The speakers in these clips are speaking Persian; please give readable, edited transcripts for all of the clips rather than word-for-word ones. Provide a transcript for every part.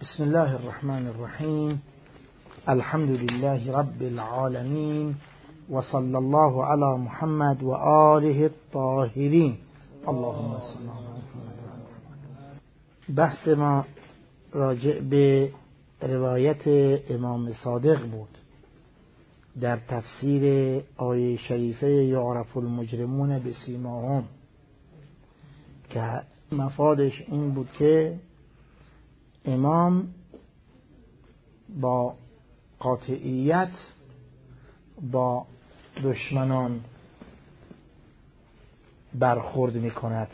بسم الله الرحمن الرحیم. الحمد لله رب العالمین و صلی الله علی محمد و آله الطاهرین. اللهم صل علی محمد. بحث ما راجع به روایت امام صادق بود در تفسیر آیه شریفه یعرف المجرمون بسیماهم که مفادش این بود که امام با قاطعیت با دشمنان برخورد می کند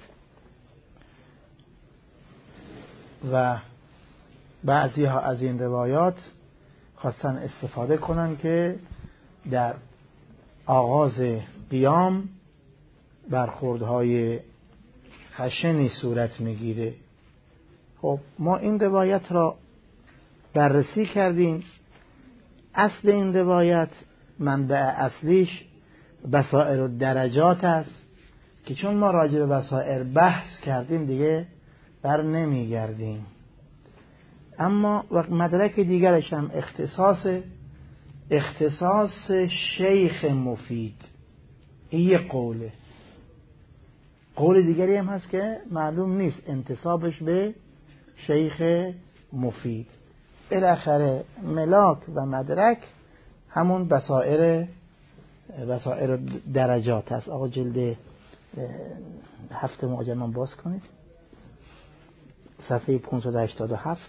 و بعضی ها از این روایات خواستن استفاده کنند که در آغاز قیام برخوردهای خشنی صورت میگیره. خب ما این روایت را بررسی کردیم. اصل این روایت منبع اصلیش بصائر و درجات است که چون ما راجع به بصائر بحث کردیم دیگه بر نمیگردیم. اما مدرک دیگرش هم اختصاص شیخ مفید. این یه قول دیگری هم هست که معلوم نیست انتسابش به شیخ مفید. بالاخره ملاک و مدرک همون بصائر درجات هست. آقا جلد 7 معجم باز کنید، صفحه 587.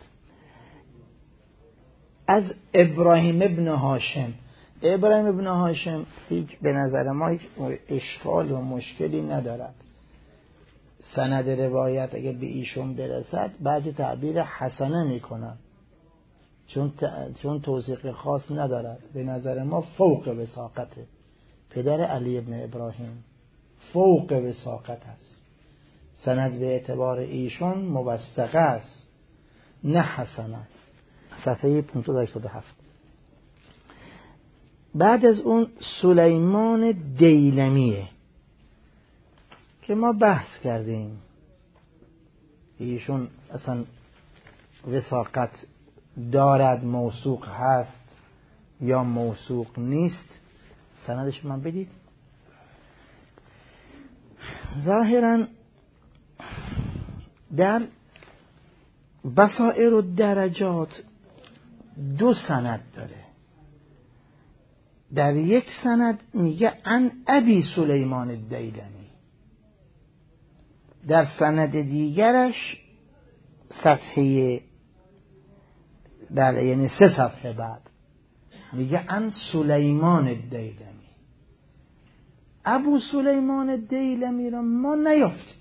از ابراهیم ابن هاشم. ابراهیم ابن هاشم به نظر ما هیچ اشکال و مشکلی ندارد. سند روایت اگه به ایشون برسد بعضی تعبیر حسنه میکنن چون توثیق خاص ندارد. به نظر ما فوق وثاقته. پدر علی ابن ابراهیم فوق وثاقت است. سند به اعتبار ایشون موثقه است نه حسنه. صفحه 587. بعد از اون سلیمان دیلمیه که ما بحث کردیم ایشون اصلا وثاقت دارد، موثوق هست یا موثوق نیست. سندش من بدید. ظاهرا در بصائر و درجات 2 سند داره. در یک سند میگه عن ابی سلیمان الدیلمی، در سند دیگرش صفحه یعنی 3 صفحه بعد میگه عن سلیمان الدیلمی. ابو سلیمان الدیلمی را ما نیافتیم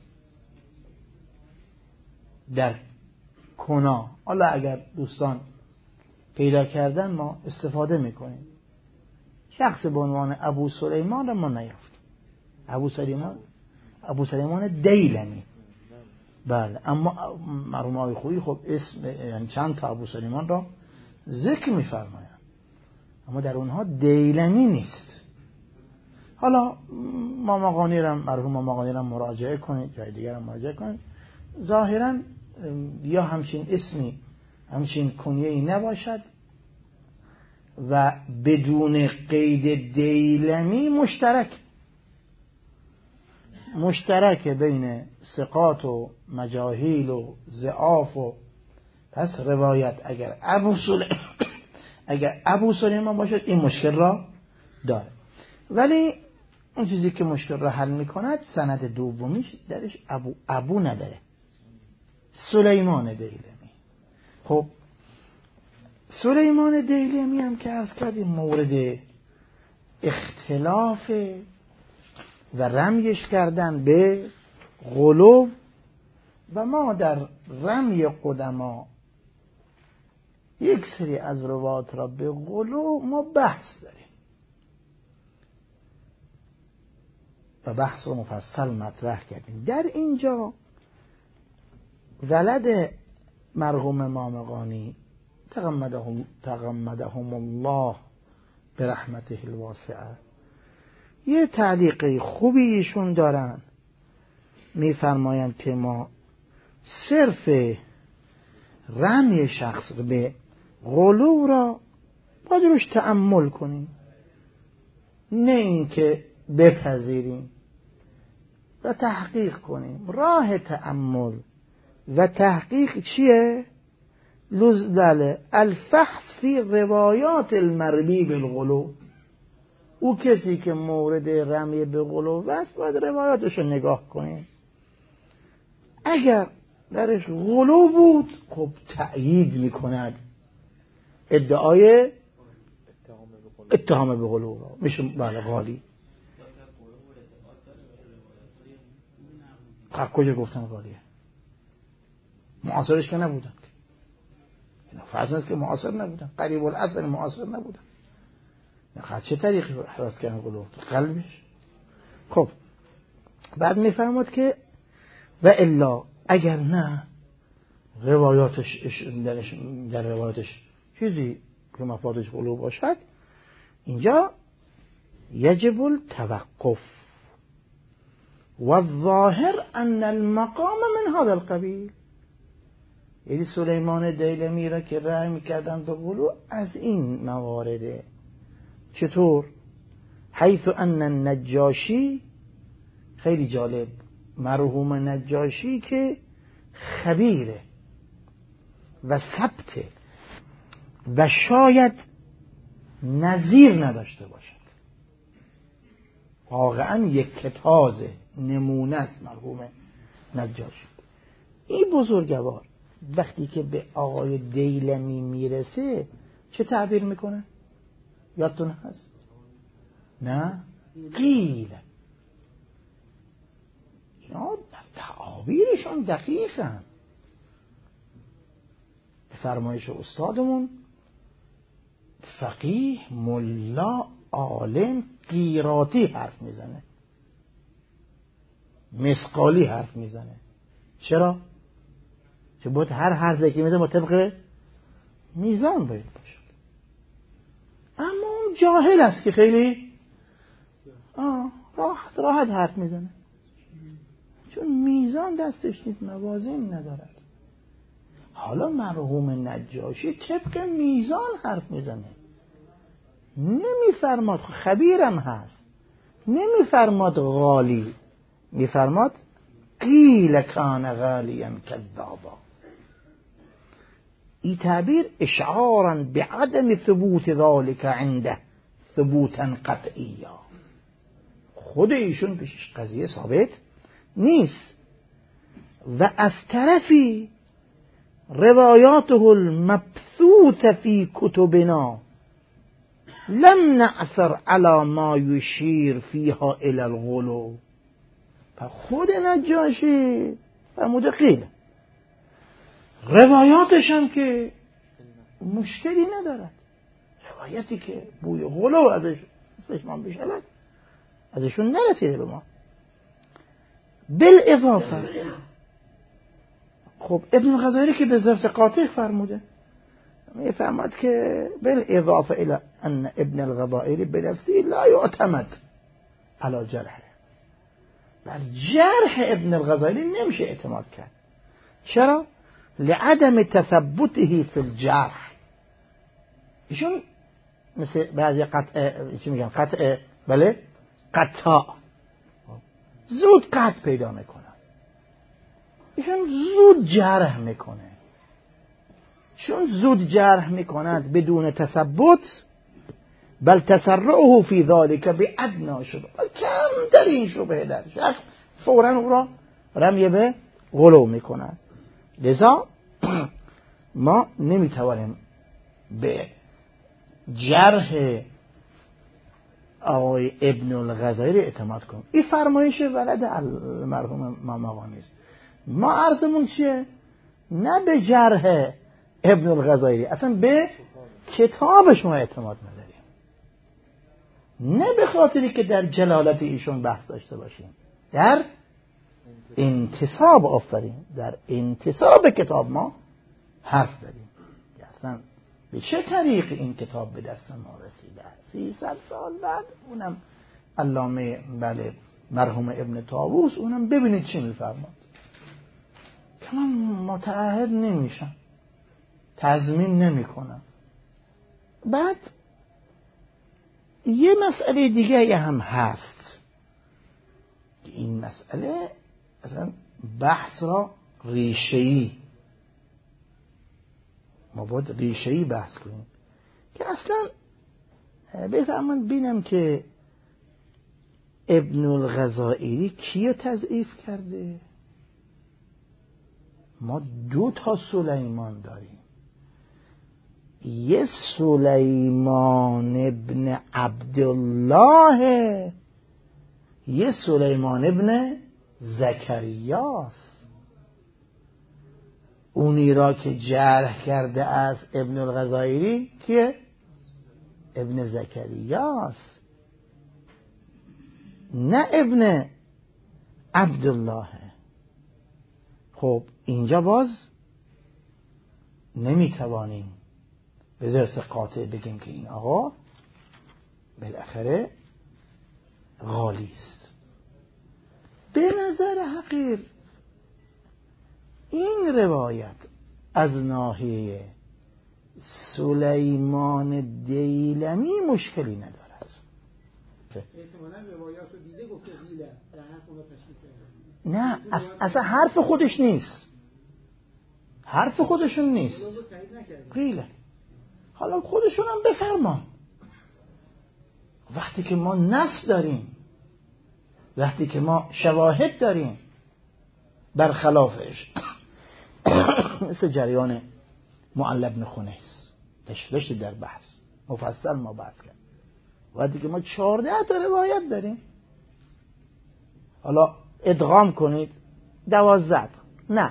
در کنا. حالا اگر دوستان پیدا کردن ما استفاده میکنیم. شخص به عنوان ابو سلیمان را ما نیافتیم. ابو سلیمان دیلمی. بله، اما مرحوم آقای خویی خب اسم یعنی چند تا ابو سلیمان را ذکر میفرمایند اما در اونها دیلمی نیست. حالا مرحوم مقانی را مراجعه کنید، جای دیگر را مراجعه کنید. ظاهرا یا همچین اسمی همچین کنیه‌ای نباشد و بدون قید دیلمی مشترک بین ثقات و مجاهیل و ضعاف و پس روایت اگر ابو سلیمان باشد این مشکل را داره. ولی اون چیزی که مشکل را حل میکند سند دومیش درش ابو نداره، سلیمان دیلمی. خب سلیمان دیلمی هم که عرض کردیم مورد اختلاف و رمیش کردن به غلو و ما در رمی قدما یک سری از روایات را به غلو ما بحث داریم و بحث رو مفصل مطرح کردیم. در اینجا ولد مرحوم مامقانی تغمدهم الله برحمته الواسعه یه تعلیق خوبی ایشون دارن. میفرمایند که ما صرف رمی شخص به غلو را باید روش تأمل کنیم، نه اینکه بپذیریم و تحقیق کنیم. راه تأمل و تحقیق چیه؟ بله، الفحص فی روایات المرمی بالغلو. او کسی که مورد رمی به غلو است باید روایاتش رو نگاه کنیم. اگر درش غلو بود خب تأیید میکند ادعای اتهام به غلو را، میشه بله غالی. خب کجا گفتن غالیه؟ معاصرش که نبودن، فرض است که معاصر نبودن، قریب الاصل معاصر نبودن. خب چه طریقی حراس کردن غلو؟ قلبش. خب بعد میفرماد که و الا اگر نه روایاتش در روایاتش چیزی که مفادش غلو باشد، اینجا یجب التوقف و الظاهر ان المقام من هذا القبیل. یعنی سلیمان دیلمی را که رأی میکردن به غلو از این موارده. چطور؟ حیث ان النجاشی، خیلی جالب، مرحوم نجاشی که خبیره و ثبته و شاید نظیر نداشته باشد، واقعا یک کتاز نمونه است مرحوم نجاشی. این بزرگوار وقتی که به آقای دیلمی میرسه چه تعبیر میکنه؟ یادتون هست؟ نه؟ قیل. تعابیرشان دقیقا به فرمایش استادمون فقیه ملا عالم قیراطی حرف میزنه، مسقالی حرف میزنه. چرا؟ چه باید هر حرفی که میزنه مطابق میزان باید باشد. اما اون جاهل است که خیلی راحت حرف میزنه، چون میزان دستش نیست، موازین ندارد. حالا مرحوم نجاشی طبق میزان حرف میزنه، نمیفرماد خبیرم هست، نمیفرماد غالی، میفرماد قیل کان غالیا کذابا. این تعبیر اشعارا بعدم ثبوت ذلك عنده ثبوتا قطعیا. خود ایشون پیشش قضیه ثابت نیست و از طرفی روایاته المبثوث فی کتبنا لم نعثر على ما یشیر فیها الی الغلو. خود نجاشی فرموده قیل، روایاتش هم که مشکلی ندارد، روایتی که بوی غلو ازش استشمام بشود ازشون نرسیده به ما. بالاضافه خب ابن الغزالی که به ضرب قاطع فرموده، میفهمد که بالاضافه الى ان ابن الغزالی بنفسه لا يعتمد على جرحه. بر جرح ابن الغزالی نمیشه اعتماد کرد. چرا؟ لعدم تثبته فی الجرح. ایشون مثل بعضی چی میگن بله قطاع زود قطع پیدا میکنن، ایشون زود جرح میکنه. چون زود جرح میکند بدون تثبت، بل تسرعه فی ذلك بادنا شبه، کم در این شبه در شخص فوراً او را رمی به غلو میکند. لذا ما نمیتوانیم به جرح آقای ابن الغزالی اعتماد کنیم. این فرمایش ولد مرحوم ماماوانی است. ما عرضمون چیه؟ نه به جرح ابن الغزالی، اصلا به کتابش ما اعتماد نداریم، نه به خاطری که در جلالت ایشون بحث داشته باشیم، در انتصاب آفرین، در انتصاب کتاب ما حرف داریم. اصلا به چه طریق این کتاب به دست ما رسیده؟ 300 سال بعد، اونم علامه بله مرحوم ابن طاووس، اونم ببینید چی میفرماد که من متعهد نمیشم تضمین نمیکنم. بعد یه مسئله دیگه هم هست، این مسئله اصلا بحث را ریشه‌ای، ما باید ریشه‌ای بحث کنیم که اصلا بفهمن بینم که ابن الغزائری کیو تضعیف کرده. ما 2 سلیمان داریم، یه سلیمان ابن عبدالله، یه سلیمان ابن زکریاست. اونی را که جرح کرده از ابن الغزائری کیه؟ ابن زکریاست، نه ابن عبدالله. خب اینجا باز نمیتوانیم به درس قاطع بگیم که این آقا بالاخره غالی است. به نظر حقیر این روایت از ناحیه سلیمان دیلمی مشکلی ندارد. احتمالاً روایات رو دیده گفته دیله در حرف اون تشریح نه اصلا حرف خودش نیست، حرف خودشون نیست، قیله. حالا خودشون هم بفرمان. وقتی که ما نص داریم، وقتی که ما شواهد داریم برخلافش، مثل جریان معل بن خنیس تشویش در بحث مفصل ما بحث کرد، وقتی که ما 14 روایت داریم، حالا ادغام کنید 12 نه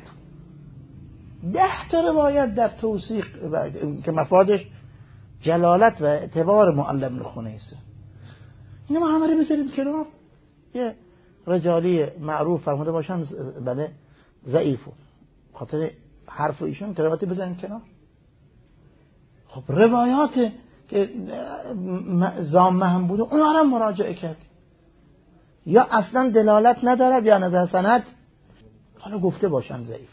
10 روایت در توثیق که مفادش جلالت و اعتبار معل بن خنیسه، اینو ما همه رو بذاریم کنار. یه رجالی معروف فرموده باشن بله ضعیفو خاطر حرف ایشون روایت بزنیم کنار. خب روایات که زامه هم بوده اونا رو مراجعه کرد، یا اصلا دلالت ندارد یا نظر سند حالا گفته باشن ضعیف.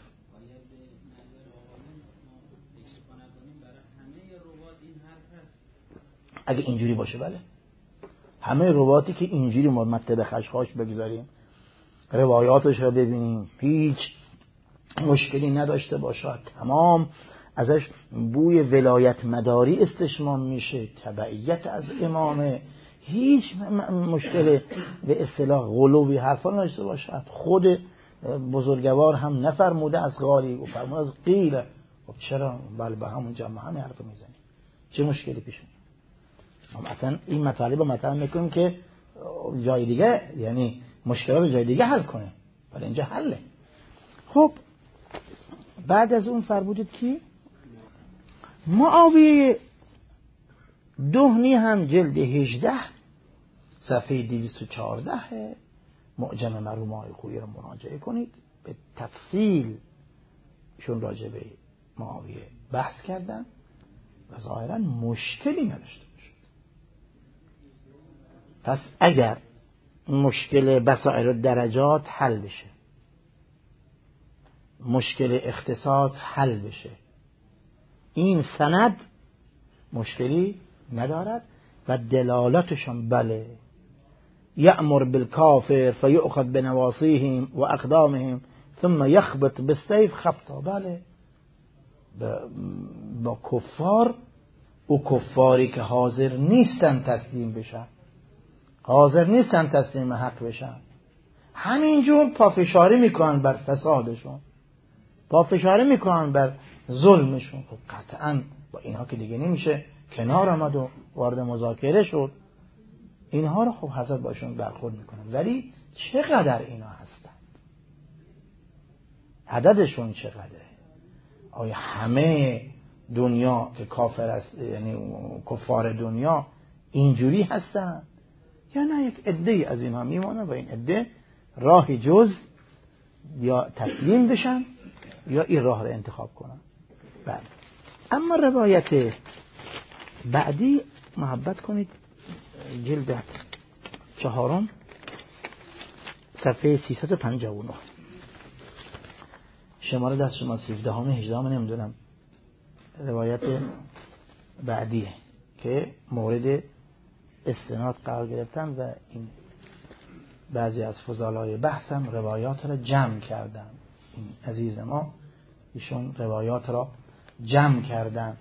اگه اینجوری باشه بله، همه رواتی که اینجوری ما مطلب خشخاش بگذاریم، روایاتش رو ببینیم، هیچ مشکلی نداشته باشه، تمام ازش بوی ولایت مداری استشمام میشه، تبعیت از امامه، هیچ مشکل به اصطلاح غلوبی حرفا نداشته باشه، خود بزرگوار هم نفرموده از غالی و فرموده از قیل. خب چرا بله به همون جمع همه حرف میزنی، چه مشکلی پیش میاد؟ اصلا این مطالب مطرح میکنیم که جای دیگه، یعنی مشکلات جای دیگه حل کنه، ولی اینجا حله. خب بعد از اون فرمودید کی؟ معاویه دهنی هم جلد 18 صفحه 214 معجم مرحوم آقای خویی رو مراجعه کنید، به تفصیل شون راجع به معاویه بحث کردن و ظاهرا مشکلی نداشته باشد. پس اگر مشکل بصائر درجات حل بشه، مشکل اختصاص حل بشه، این سند مشکلی ندارد و دلالتشان بله یأمر بالکافر فیؤخذ بنواصیهم و اقدامهم ثم یخبط بالسیف خبطا، بله با کفار و کفاری که حاضر نیستن تسلیم بشن، حاضر نیستن تسلیم حق بشن، همینجور پافشاری میکنن بر فسادشون، پافشاری میکنن بر ظلمشون. خب قطعا با اینها که دیگه نمیشه کنار آمد و وارد مذاکره شد. اینها رو خب حضرت باشون برخورد میکنن، ولی چقدر اینا هستن، عددشون چقدره؟ آیا همه دنیا که کافر است، یعنی کفار دنیا اینجوری هستن، یا نه یک عده از اینها میمونه و این عده راه جز یا تسلیم بشن یا این راه رو انتخاب کنن. بله. اما روایت بعدی محبت کنید، جلد 4 صفحه 359 شماره دست شما 17 18 نمیدونم روایت بعدیه که مورد استناد قرار گرفتن و این بعضی از فضلای بحثم روایات را جمع کردن. این عزیز ما ایشون روایات را جمع کردن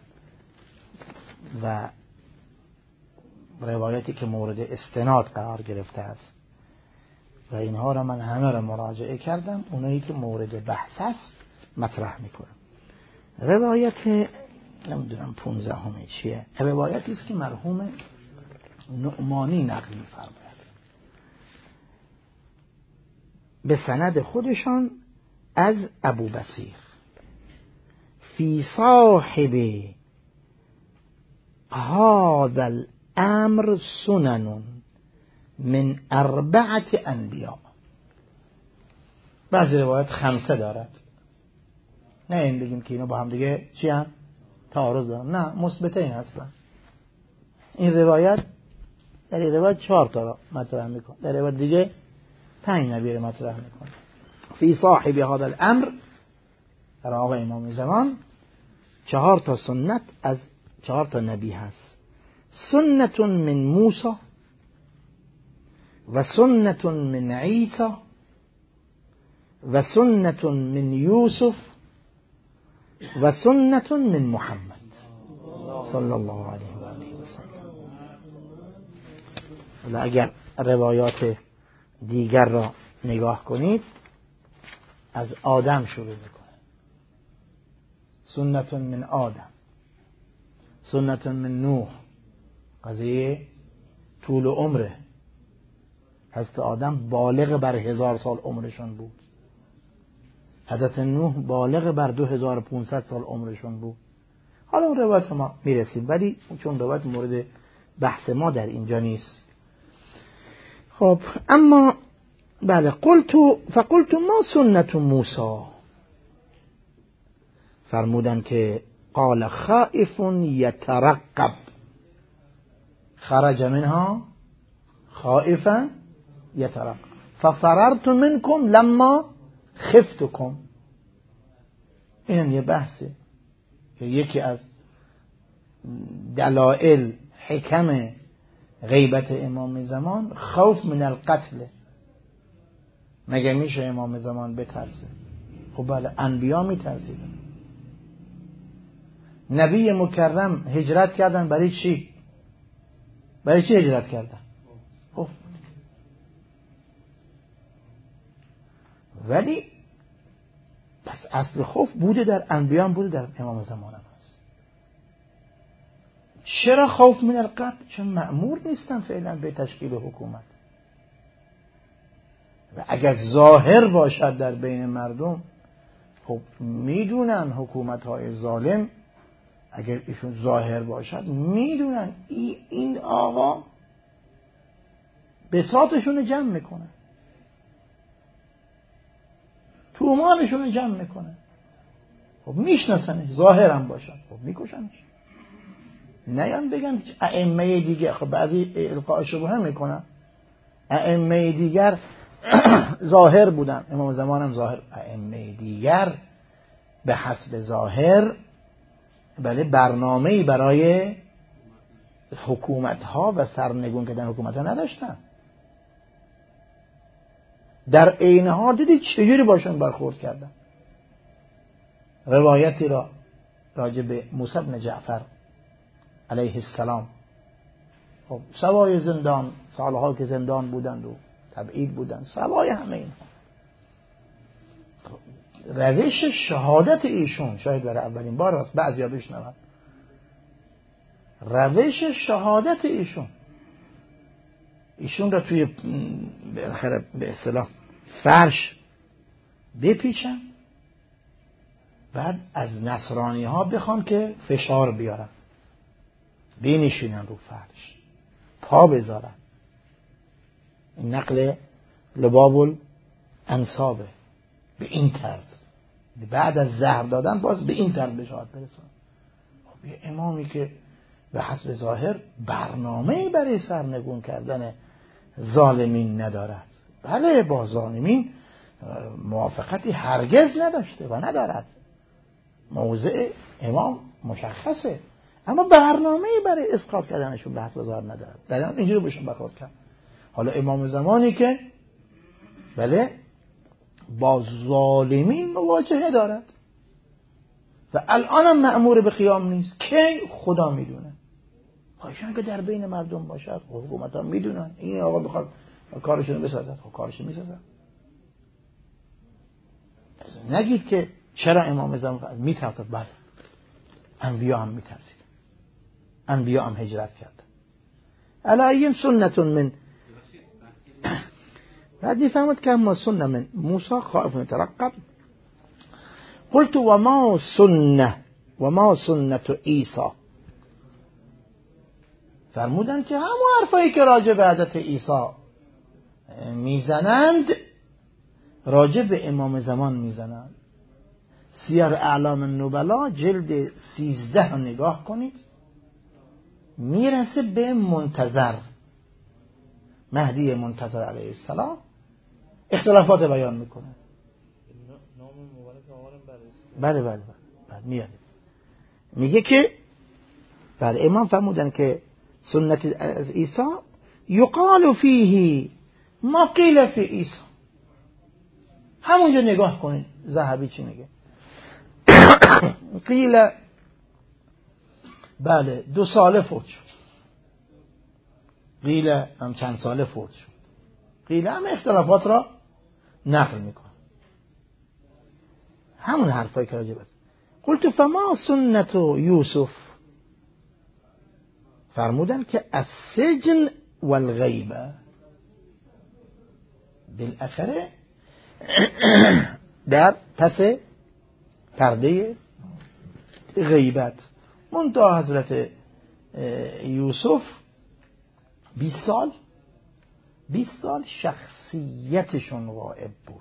و روایاتی که مورد استناد قرار گرفته است و اینها را من همه را مراجعه کردم. اونایی که مورد بحث است مطرح میکنم. روایت نمیدونم 15 چیه، روایتی است که مرحوم نعمانی نقل می‌فرماید به سند خودشان از ابو بصیر فی صاحب هذا الامر سنن من 4 انبیاء. بعضی روایت 5 دارد، نه این بگیم که اینا با هم دیگه چی هم تعارض دارن، نه، مثبتین هستن. این روایت در این روایت 4 تا را مطرح میکنه، در روایت دیگه 5 نبی را مطرح میکنه. فی صاحب هذا الامر، در آقا امام زمان 4 تا سنت از 4 تا نبی هست. سنت من موسی و سنت من عیسی و سنت من یوسف و سنت من محمد صلی الله علیه و آله و سلم. اگر روایات دیگر را نگاه کنید از آدم شروع میکنه. سنت من آدم، سنت من نوح، قضیه طول عمره. حضرت آدم بالغ بر 1000 سال عمرشون بود، حضرت نوح بالغ بر 2500 سال عمرشون بود. حالا اون روایت ما میرسیم، ولی چون روایت مورد بحث ما در اینجا نیست. خب اما بله، فقلت ما سنت موسی، فرمودن که قال خائف یترقب خرج منها خائفا یترقب ففررت منکم لما خفتکم. این یه بحثه که یکی از دلائل حکم غیبت امام زمان خوف من القتل. مگه میشه امام زمان بترسه؟ خب بله، انبیا میترسیدن. نبی مکرم هجرت کردن برای چی؟ برای چی هجرت کردن؟ خب ولی پس اصل خوف بوده در انبیا هم بوده، در امام زمان هم هست. چرا خوف من القتل؟ چون مأمور نیستن فعلا به تشکیل حکومت، و اگر ظاهر باشد در بین مردم، خب میدونن حکومت‌های ظالم اگر ایشون ظاهر باشد میدونن این آقا بساطشون جمع میکنه، تومانشون جمع میکنه. خب میشناسنش، ظاهر هم باشد، خب میکشنش. نیان بگن ائمه دیگه، خب بعضی القاء شبهه میکنن ائمه دیگر ظاهر بودن، امام زمان هم ظاهر. ائمه دیگر به حسب ظاهر بله برنامه‌ای برای حکومت‌ها و سرنگون کردن حکومت‌ها نداشتن. در عین حال دیدید چجوری باشون برخورد کردن. روایتی را راجع به موسی بن جعفر علیه السلام، خب سوای زندان، سالها که زندان بودند و تبعید بودند، سوای همه اینها، روش شهادت ایشون شاید برای اولین بار است بعضیا بشنون، روش شهادت ایشون را توی بالاخره به اصطلاح فرش بپیچن، بعد از نصرانی ها بخوان که فشار بیارن، بنشینن رو فرش، پا بذارن. این نقل لباب الانصابه. به این طرز بعد از زهر دادن باز به این طرز به شهادت برسن. خب یه امامی که به حسب ظاهر برنامه‌ای برای سرنگون کردن ظالمین ندارد، بله با ظالمین موافقتی هرگز نداشته و ندارد. موضع امام مشخصه، اما برنامه‌ای برای اسقاط کردنشون به حسب ظاهر نداره. در اینجوری بهشون برخورد کرد. حالا امام زمانی که بله با ظالمین مواجهه دارد و الان هم مأمور به قیام نیست، که خدا میدونه. هاشون که در بین مردم باشد، حکومت ها میدونن این آقا میخواد کارشون بسازد، خب کارشون میسازد. نگید که چرا امام زمان میترسد. بله انبیا هم میترسید، انبیا هم هجرت کرد. علایهم سنت من بعد میفهمد که اما سنه من موسی خائف مترقب. قلت وما سنت عیسی. فرمودن که همون حرفایی که راجع به حضرت عیسی میزنند راجع به امام زمان میزنند. سیر اعلام النبلا جلد 13 نگاه کنید، میرسه به منتظر مهدی منتظر علیه السلام، اختلافات بیان میکنه. نام مبارک آقارم بله میاد میگه که بله امام فرمودن که سنت عیسی یقال فیه ما قیل فی عیسی. همونجا نگاه کنید ذهبی چی میگه. قیل بله 2 ساله فوت شد، قیل هم چند ساله فوت شد، قیل هم اختلافات را نقل میکنه. همون حرفایی که راجبه. قلت فما سنت یوسف. فرمودن که السجن والغیبه. بالاخره در پس پرده غیبت منتها حضرت یوسف 20 سال شخصیتشون غائب بود.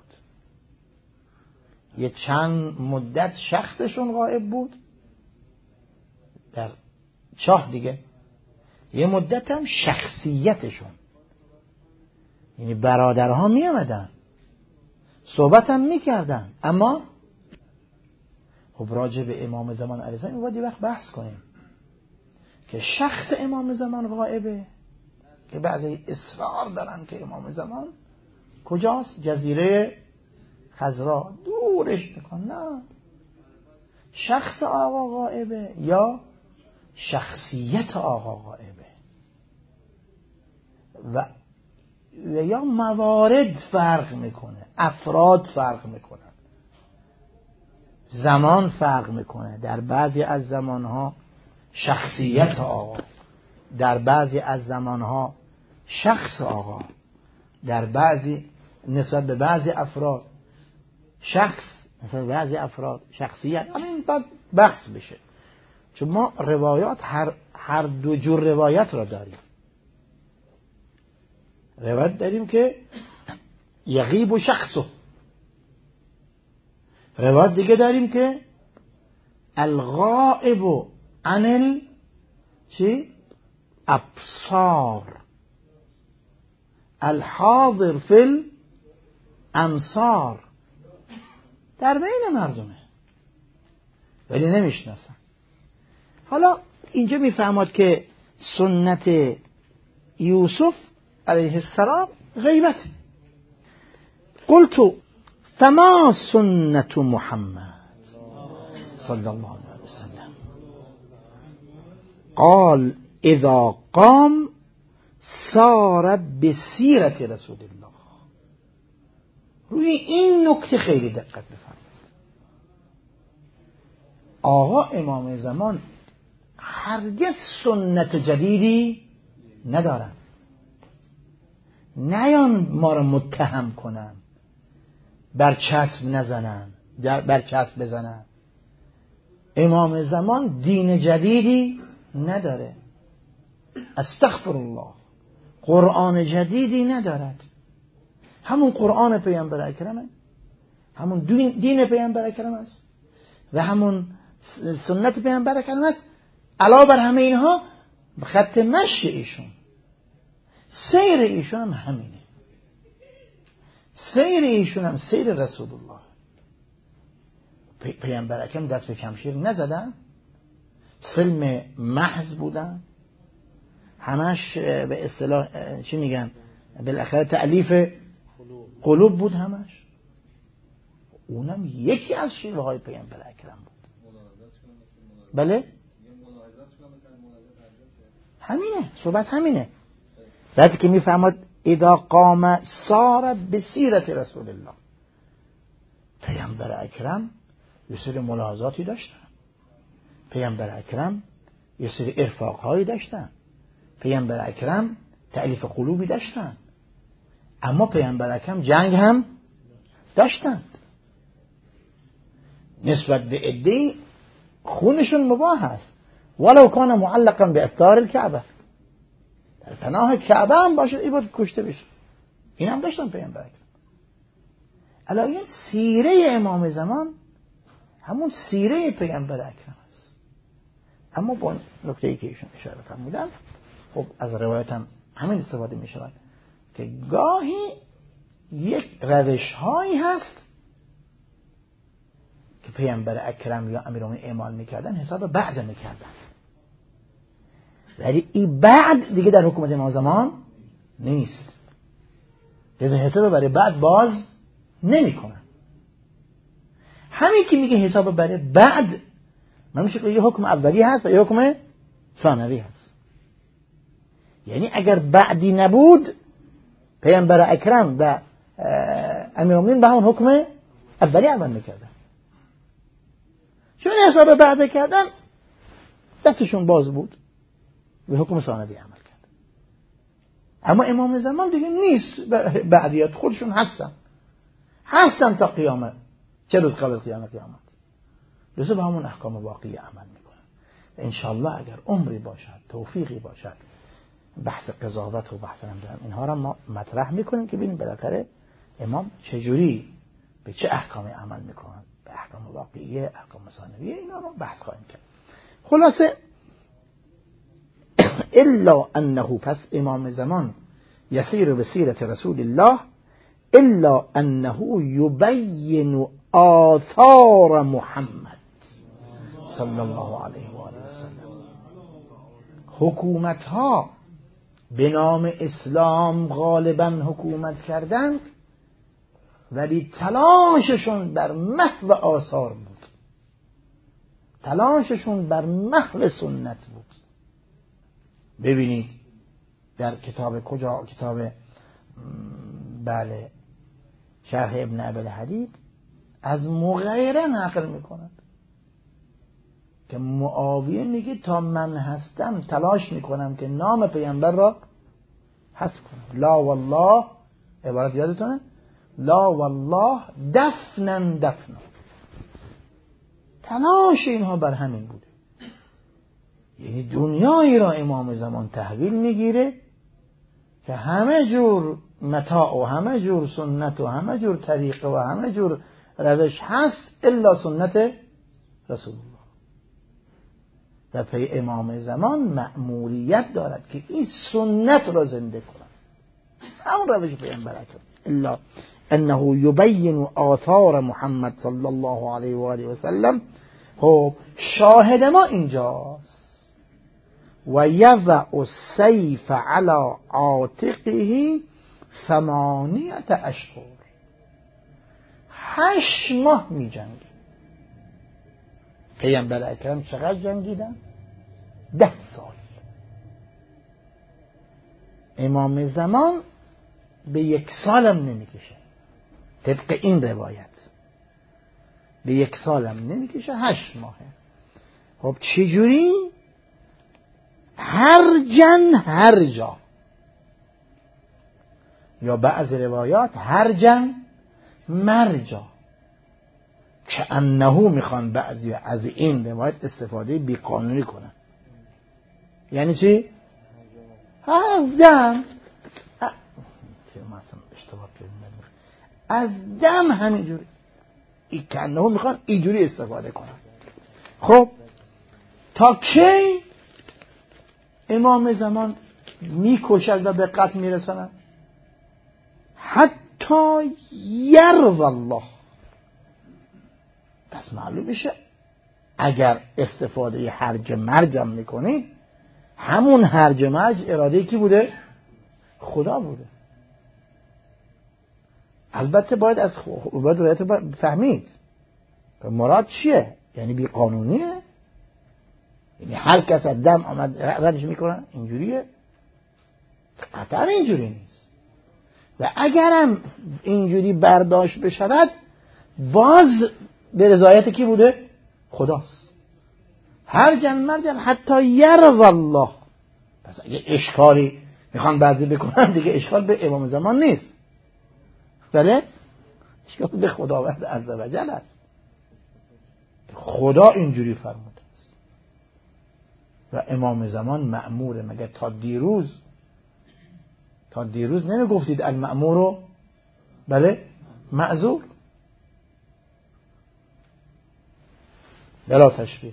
یه چند مدت شخصشون غائب بود در چاه دیگه، یه مدت هم شخصیتشون، یعنی برادرها می آمدن صحبت هم می کردن، اما خب راجع به امام زمان علیه السلام باید وقت بحث کنیم که شخص امام زمان غائبه، که بعضی اصرار دارن که امام زمان کجاست؟ جزیره خضرا دورش میکن. نه، شخص آقا غائبه یا شخصیت آقا غائبه و یا موارد فرق میکنه، افراد فرق میکنن، زمان فرق میکنه. در بعضی از زمانها شخصیت آقا، در بعضی از زمانها شخص آقا، در بعضی نسبت به بعضی افراد شخص، نسبت به بعضی افراد شخصیت. این باید بحث بشه، چون ما روایات هر 2 جور روایت را داریم. روایت داریم که یغیب و شخصه، روایت دیگه داریم که الغائب عن ابصار الحاضر فی الامصار. در بین مردمه ولی نمیشناسن. حالا اینجا میفهمد که سنت یوسف علیه السلام غیبت. قلت فما سنت محمد صلی الله علیه وسلم. قال اذا قام سار بسیرت رسول الله. روی این نکته خیلی دقت بفرمایید. آقا امام زمان هرگز سنت جدیدی ندارن، نیان ما را متهم کنن، برچسب نزنن، برچسب بزنن. امام زمان دین جدیدی نداره، استغفر الله، قرآن جدیدی ندارد. همون قرآن پیامبر اکرمه، همون دین پیامبر اکرم است و همون سنت پیامبر اکرم است. علاوه بر همه اینها خط مشی ایشون، سیر ایشون هم همینه، سیر ایشون هم سیر رسول الله. پیامبر اکرم دست به کمشیر نزدن، سلم محض بودن، همش به اصطلاح چی میگن بالاخره تألیف قلوب بود همش. اونم یکی از شیوه های پیامبر اکرم بود. بله همینه، صحبت همینه. وقتی که میفهمد اذا قام سار بسیرت رسول الله، پیامبر اکرم یه سری ملاحظاتی داشتن، پیامبر اکرم یه سری ارفاقهایی داشتن، پیامبر اکرم تألیف قلوبی داشتن، اما پیامبر اکرم جنگ هم داشتند. نسبت به عده‌ای خونشون مباح است، ولو کان معلقا به استار الکعبه، در پناه کعبه هم باشه ای باید کشته بشه. این هم داشتن پیامبر اکرم. علاوه سیره امام زمان همون سیره پیامبر اکرم است. اما با نکته‌ای که ایشون اشاره فرمودن، خب از روایت هم همین استفاده می شود که گاهی یک روش هایی هست که پیامبر اکرم یا امیرالمومنین اعمال میکردن، حساب بعد میکردن، ولی این بعد دیگه در حکومت امام زمان نیست، لذا حساب برای بعد باز نمیکنن. همین که میگه حساب برای بعد، من میشه که یه حکم اولی هست و یه حکم ثانوی هست. یعنی اگر بعدی نبود پیامبر اکرم و امیرالمومنین به همون حکم اولی عمل میکردن، چون حساب بعد کردن دستشون باز بود به حکم ثانوی عمل کرد. اما امام زمان دیگه نیست، بعدیات خودشون هستن تا قیامت، 40 روز قبل قیامت لذا به همون احکام واقعی عمل میکنن. و انشاءالله اگر عمری باشد، توفیقی باشد، بحث قضاوت و بحث نمیدونم اینها را ما مطرح میکنیم که ببینیم بالاخره امام چجوری به چه احکامی عمل میکنن، به احکام واقعیه، احکام ثانویه، اینا رو بحث خواهیم کرد. خلاصه الا انه، پس امام زمان یسیر به سیرت رسول الله، الا انه یبین آثار محمد صلی الله علیه و آله و سلم. حکومت ها به نام اسلام غالبا حکومت کردند، ولی تلاششون بر محو آثار بود، تلاششون بر محو سنت بود. ببینید در کتاب کتاب بله شرح ابن ابی‌الحدید از مغیره نقل میکند که معاویه میگه تا من هستم تلاش میکنم که نام پیامبر را حذف کنم. لا والله، عبارت یادتونه؟ لا والله دفنا. تلاش اینها بر همین بوده. یعنی دنیایی را امام زمان تحویل میگیره که همه جور متاع و همه جور سنت و همه جور طریقه و همه جور روش هست الا سنت رسول الله. و پی امام زمان مأموریت دارد که این سنت را زنده کند، همون روش پیامبر اکرم. الا انه یبین آثار محمد صلی الله علیه و آله و سلم. خب شاهد ما اینجاست. و یضع السیف علی عاتقه 8 اشهر، 8 ماه می جنگید. پیامبر اکرم چقدر جنگیدن؟ 10 سال. امام زمان به 1 سالم نمیکشه، طبق این روایت به 1 سالم نمیکشه، 8 ماهه. خب چجوری؟ هر جا، یا بعض روایات هر مرجا، که انه میخوان بعضی از این روایت استفاده بیقانونی کنن. یعنی چی؟ از دم همینجوری، که انه میخوان اینجوری استفاده کنن. خب تا کی امام زمان میکشد و به قتل میرسند؟ حتی یرضی الله. پس معلوم میشه اگر استفاده هرج مرج هم میکنی، همون هرج مرج اراده کی بوده؟ خدا بوده. البته باید رایت فهمید مراد چیه؟ یعنی بی قانونیه؟ یعنی هر کس از دم آمد ردش میکنن اینجوریه؟ قطعا اینجوری نیست. و اگرم اینجوری برداشت بشود، باز به رضایت کی بوده؟ خداست. هرجن مرجن حتی یرضی الله. پس اگه اشکالی میخوان بعضی بکنن دیگه اشکال به امام زمان نیست، بله اشکال به خداوند عزوجل است. خدا اینجوری فرموده است و امام زمان مأموره. مگر تا دیروز نمیگفتید المأمور بله معذور؟ بلا تشبیه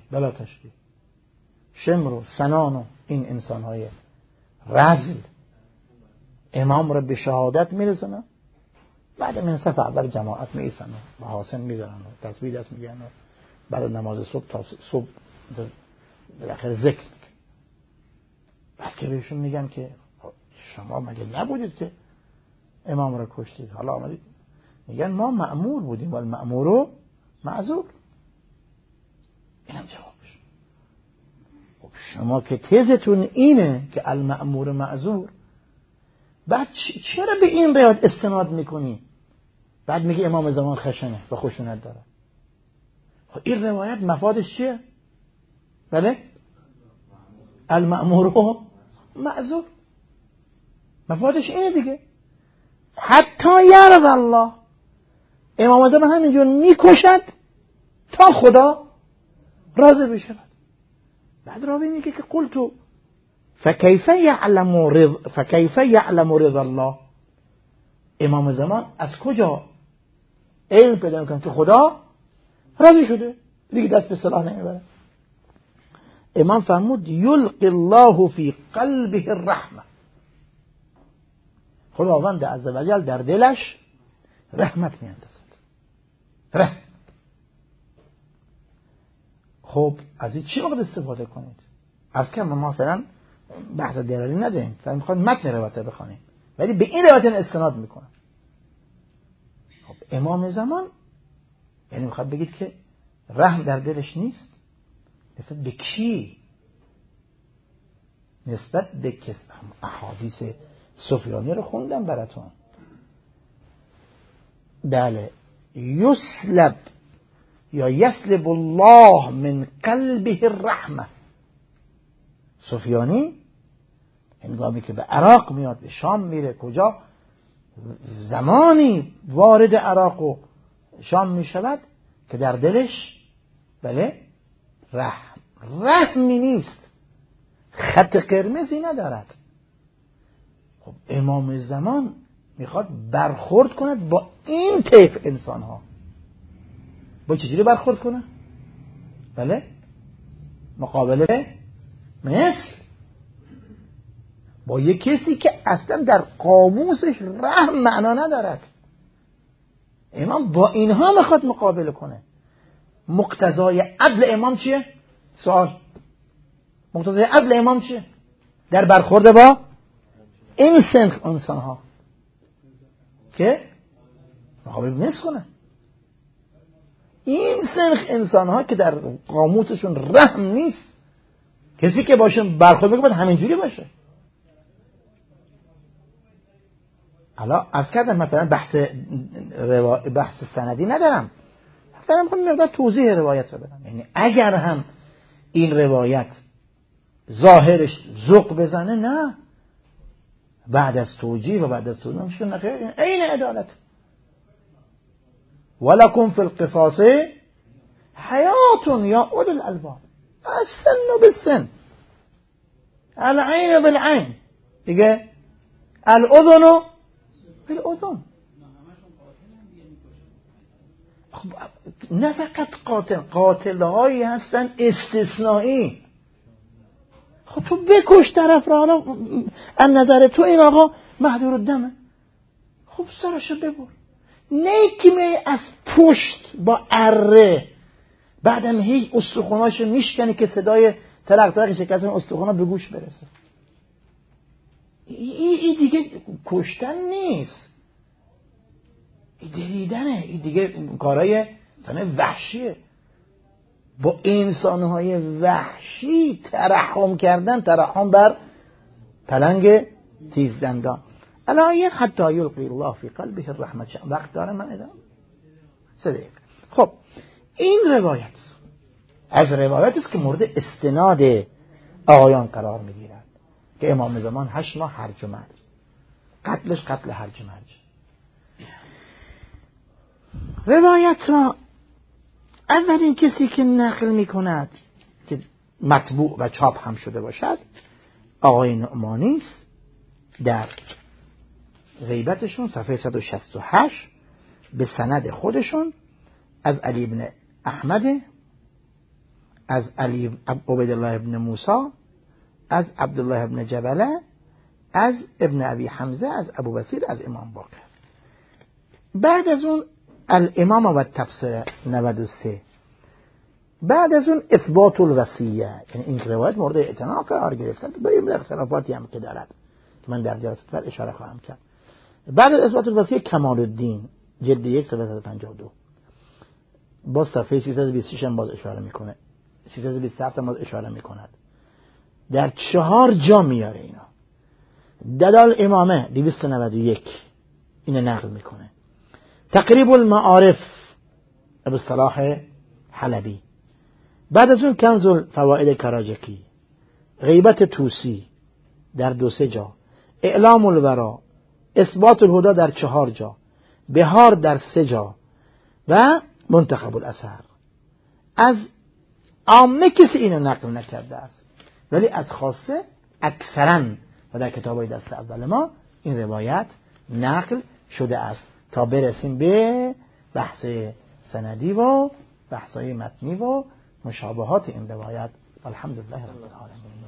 شمر و سنان و این انسان‌های رذل امام را به شهادت میرسونن، بعد من صف اول جماعت میایسن و محاسن میذارن و تسبیح دست میگن و بعد نماز صبح تا صبح بالاخره ذکر میکنن. بعد که بهشون میگن که شما مگه نبودید که امام را کشتید، حالا آمدید؟ میگن ما مأمور بودیم و المأمور معذور. اینم جوابش. خب شما که تزتون اینه که المأمور معذور، بعد چرا به این روایت استناد میکنی؟ بعد میگه امام زمان خشنه و خشونت داره. خب این روایت مفادش چیه؟ بله المأمور معذور، مفادش اینه دیگه. حتی یرضی الله، امام زمان همینجور میکشد تا خدا راضی بشه. بعد راوی میگه که قلتو فکیف یعلم رضا الله، امام زمان از کجا علم پیدا میکنه که خدا راضی شده؟ دیگه دست به صلاح نمیبره. امام فرمود یلقی الله فی قلبه الرحمه، خداوند عزوجل در دلش رحمت میاندازد. رحمت. خب از این چی باید استفاده کنید؟ از که ما فعلا بحث دلالی نداریم، فعلا میخواد متن روایت بخونیم، ولی به این روایت استناد میکنم. خب امام زمان یعنی میخواد بگید که رحم در دلش نیست. نسبت به کی؟ نسبت به کس. احادیث سفیانی رو خوندم براتون. بله یسلب یا یسلب الله من قلبه الرحمه. سفیانی هنگامی که به عراق میاد، به شام میره، کجا زمانی وارد عراق و شام میشود که در دلش بله رحمی نیست، خط قرمزی ندارد. خب امام زمان میخواد برخورد کند با این طیف انسان ها. با چجوری برخورد کنه؟ بله مقابله مثل با یک کسی که اصلا در قاموسش رحم معنا ندارد. امام با اینها میخواد مقابله کنه. مقتضای عدل امام چیه؟ سوال. مقتضای عدل امام چیه؟ در برخورد با این سنخ انسان ها که مقابل مثل کنه. این سنخ انسان ها که در قاموسشون رحم نیست، کسی که باشون برخورد بکنه باید همینجوری باشه. حالا از کردم مثلا بحث سندی ندارم، مثلا میخوام مقدار توضیح روایت رو بدم. یعنی اگر هم این روایت ظاهرش ذوق بزنه، نه، بعد از توجیه و بعد از توضیح میشه نخیر این عدالت. ولکم فی القصاص حیات یا اولی الالباب، السن بالسن، العین بالعین، دیگه الاذن بالاذن. نه فقط قاتل‌هایی هستن استثنایی. خب تو بکش طرف را، حالا از نظر تو این آقا محضور الدمه، خب سرشو ببر. نه که از پشت با اره بعدم هی استخوناشو میشکنه که صدای ترق ترق شکستن استخونا به گوش برسه. این دیگه کشتن نیست، این دریدنه، این دیگه کارهای وحشیه. با انسانهای وحشی ترحم کردن، ترحم بر پلنگ تیزدندان. الایه حتی یلقی الله فی قلبه الرحمت. وقت داره من ادام 3 دقیقه. خب این روایت از روایت است که مورد استناد آقایان قرار میگیرد که امام زمان 8 ماه هرج و مرج، قتلش قتل هرج و مرج. روایت را اولین کسی که نقل میکند که مطبوع و چاپ هم شده باشد آقای نعمانی است. در غیبتشون صفحه 168 به سند خودشون از علی بن احمد، از علی عبیدالله ابن موسی، از عبدالله ابن جبله، از ابن ابی حمزه، از ابو بصیر، از امام باقر. بعد از اون الامام و تفسیر 93. بعد از اون اثبات الوصیه، یعنی این روایت مورد اعتنا قرار گرفته با این اختلافاتی هم که دارد که من در جلسه بعد اشاره خواهم کرد. بعد از اثبات الوصیه کمال الدین جلد 1 صفحه 152 با صفحه 326 هم باز اشاره میکنه، 327 هم باز اشاره میکند. در 4 جا میاره اینا. دلال امامه 291 اینو نقل میکنه. تقریب المعارف ابو صلاح حلبی. بعد از اون کنز الفوائد کراجکی، غیبت توسی در 2-3 جا، اعلام الورا، اثبات الهدى در 4 جا، بهار در 3 جا و منتخب الاثر. از عامه کسی اینو نقل نکرده است، ولی از خاصه اکثرا و در کتابای دست اول ما این روایت نقل شده است تا برسیم به بحث سندی و بحث‌های متنی و مشابهات این روایت. الحمدلله رب العالمین.